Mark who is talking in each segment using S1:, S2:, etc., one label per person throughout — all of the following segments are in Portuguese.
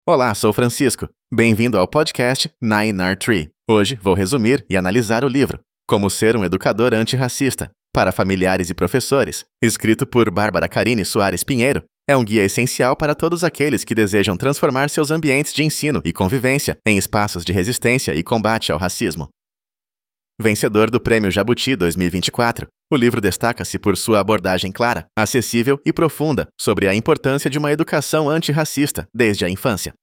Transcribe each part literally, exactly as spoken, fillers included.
S1: Olá, sou Francisco. Bem-vindo ao podcast Nine R Tree. Hoje vou resumir e analisar o livro Como Ser um Educador Antirracista, para familiares e professores, escrito por Bárbara Carini Soares Pinheiro. É um guia essencial para todos aqueles que desejam transformar seus ambientes de ensino e convivência em espaços de resistência e combate ao racismo. Vencedor do Prêmio Jabuti dois mil e vinte e quatro, o livro destaca-se por sua abordagem clara, acessível e profunda sobre a importância de uma educação antirracista desde a infância.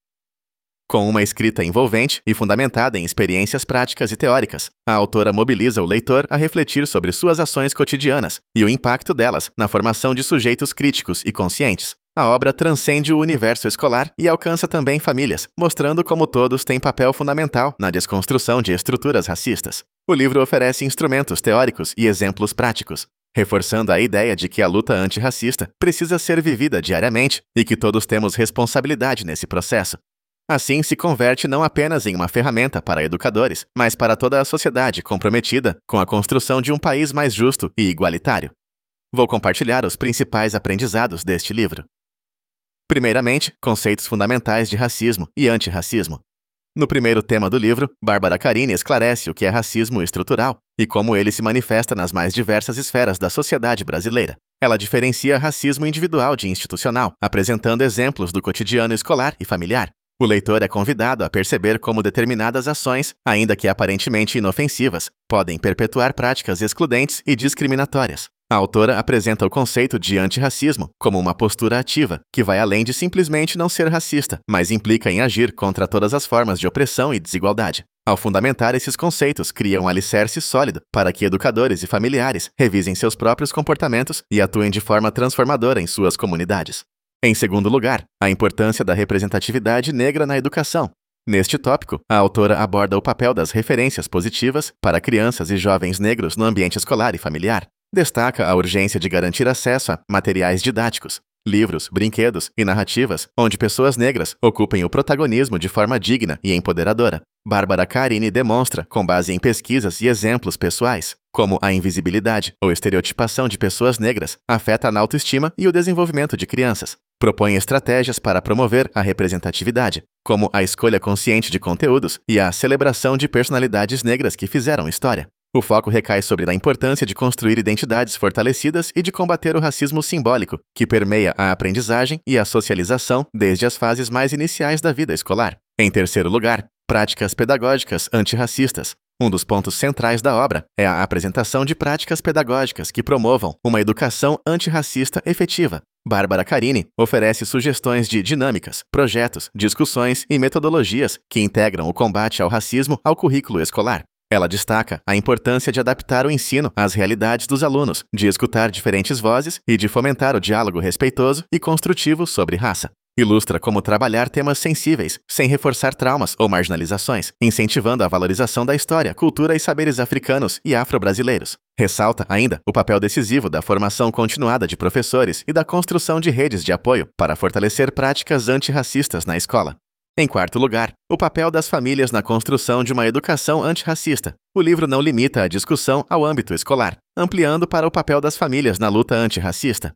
S1: Com uma escrita envolvente e fundamentada em experiências práticas e teóricas, a autora mobiliza o leitor a refletir sobre suas ações cotidianas e o impacto delas na formação de sujeitos críticos e conscientes. A obra transcende o universo escolar e alcança também famílias, mostrando como todos têm papel fundamental na desconstrução de estruturas racistas. O livro oferece instrumentos teóricos e exemplos práticos, reforçando a ideia de que a luta antirracista precisa ser vivida diariamente e que todos temos responsabilidade nesse processo. Assim, se converte não apenas em uma ferramenta para educadores, mas para toda a sociedade comprometida com a construção de um país mais justo e igualitário. Vou compartilhar os principais aprendizados deste livro. Primeiramente, conceitos fundamentais de racismo e antirracismo. No primeiro tema do livro, Bárbara Carini esclarece o que é racismo estrutural e como ele se manifesta nas mais diversas esferas da sociedade brasileira. Ela diferencia racismo individual de institucional, apresentando exemplos do cotidiano escolar e familiar. O leitor é convidado a perceber como determinadas ações, ainda que aparentemente inofensivas, podem perpetuar práticas excludentes e discriminatórias. A autora apresenta o conceito de antirracismo como uma postura ativa, que vai além de simplesmente não ser racista, mas implica em agir contra todas as formas de opressão e desigualdade. Ao fundamentar esses conceitos, cria um alicerce sólido para que educadores e familiares revisem seus próprios comportamentos e atuem de forma transformadora em suas comunidades. Em segundo lugar, a importância da representatividade negra na educação. Neste tópico, a autora aborda o papel das referências positivas para crianças e jovens negros no ambiente escolar e familiar. Destaca a urgência de garantir acesso a materiais didáticos, livros, brinquedos e narrativas onde pessoas negras ocupem o protagonismo de forma digna e empoderadora. Bárbara Carini demonstra, com base em pesquisas e exemplos pessoais, como a invisibilidade ou estereotipação de pessoas negras afeta na autoestima e o desenvolvimento de crianças. Propõe estratégias para promover a representatividade, como a escolha consciente de conteúdos e a celebração de personalidades negras que fizeram história. O foco recai sobre a importância de construir identidades fortalecidas e de combater o racismo simbólico, que permeia a aprendizagem e a socialização desde as fases mais iniciais da vida escolar. Em terceiro lugar, práticas pedagógicas antirracistas. Um dos pontos centrais da obra é a apresentação de práticas pedagógicas que promovam uma educação antirracista efetiva. Bárbara Carini oferece sugestões de dinâmicas, projetos, discussões e metodologias que integram o combate ao racismo ao currículo escolar. Ela destaca a importância de adaptar o ensino às realidades dos alunos, de escutar diferentes vozes e de fomentar o diálogo respeitoso e construtivo sobre raça. Ilustra como trabalhar temas sensíveis, sem reforçar traumas ou marginalizações, incentivando a valorização da história, cultura e saberes africanos e afro-brasileiros. Ressalta ainda o papel decisivo da formação continuada de professores e da construção de redes de apoio para fortalecer práticas antirracistas na escola. Em quarto lugar, o papel das famílias na construção de uma educação antirracista. O livro não limita a discussão ao âmbito escolar, ampliando para o papel das famílias na luta antirracista.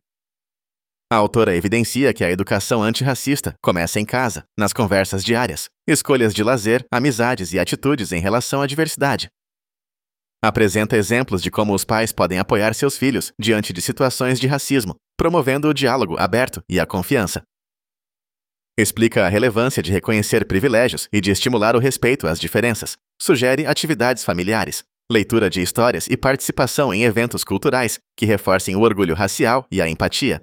S1: A autora evidencia que a educação antirracista começa em casa, nas conversas diárias, escolhas de lazer, amizades e atitudes em relação à diversidade. Apresenta exemplos de como os pais podem apoiar seus filhos diante de situações de racismo, promovendo o diálogo aberto e a confiança. Explica a relevância de reconhecer privilégios e de estimular o respeito às diferenças. Sugere atividades familiares, leitura de histórias e participação em eventos culturais que reforcem o orgulho racial e a empatia.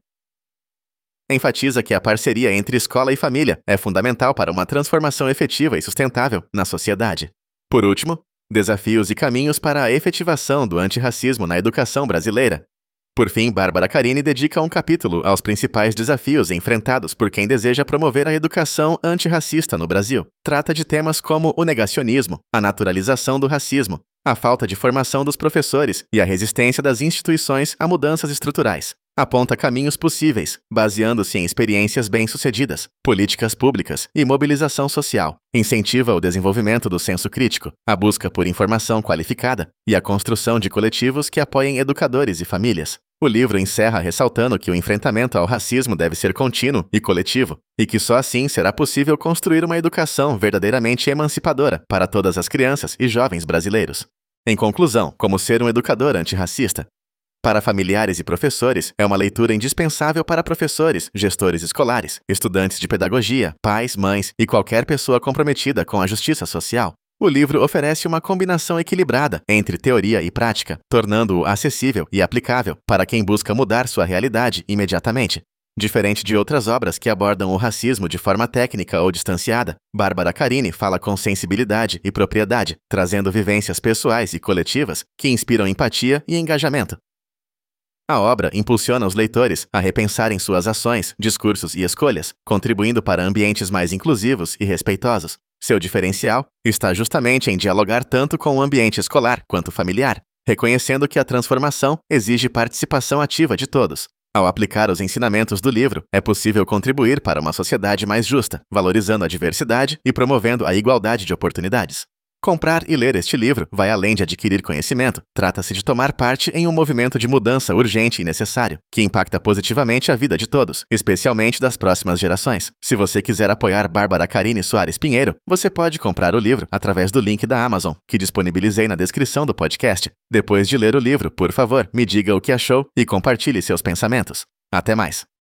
S1: Enfatiza que a parceria entre escola e família é fundamental para uma transformação efetiva e sustentável na sociedade. Por último, desafios e caminhos para a efetivação do antirracismo na educação brasileira. Por fim, Bárbara Carini dedica um capítulo aos principais desafios enfrentados por quem deseja promover a educação antirracista no Brasil. Trata de temas como o negacionismo, a naturalização do racismo, a falta de formação dos professores e a resistência das instituições a mudanças estruturais. Aponta caminhos possíveis, baseando-se em experiências bem-sucedidas, políticas públicas e mobilização social. Incentiva o desenvolvimento do senso crítico, a busca por informação qualificada e a construção de coletivos que apoiem educadores e famílias. O livro encerra ressaltando que o enfrentamento ao racismo deve ser contínuo e coletivo, e que só assim será possível construir uma educação verdadeiramente emancipadora para todas as crianças e jovens brasileiros. Em conclusão, como ser um educador antirracista? Para familiares e professores, é uma leitura indispensável para professores, gestores escolares, estudantes de pedagogia, pais, mães e qualquer pessoa comprometida com a justiça social. O livro oferece uma combinação equilibrada entre teoria e prática, tornando-o acessível e aplicável para quem busca mudar sua realidade imediatamente. Diferente de outras obras que abordam o racismo de forma técnica ou distanciada, Bárbara Carini fala com sensibilidade e propriedade, trazendo vivências pessoais e coletivas que inspiram empatia e engajamento. A obra impulsiona os leitores a repensarem suas ações, discursos e escolhas, contribuindo para ambientes mais inclusivos e respeitosos. Seu diferencial está justamente em dialogar tanto com o ambiente escolar quanto familiar, reconhecendo que a transformação exige participação ativa de todos. Ao aplicar os ensinamentos do livro, é possível contribuir para uma sociedade mais justa, valorizando a diversidade e promovendo a igualdade de oportunidades. Comprar e ler este livro vai além de adquirir conhecimento. Trata-se de tomar parte em um movimento de mudança urgente e necessário, que impacta positivamente a vida de todos, especialmente das próximas gerações. Se você quiser apoiar Bárbara Carini Soares Pinheiro, você pode comprar o livro através do link da Amazon, que disponibilizei na descrição do podcast. Depois de ler o livro, por favor, me diga o que achou e compartilhe seus pensamentos. Até mais!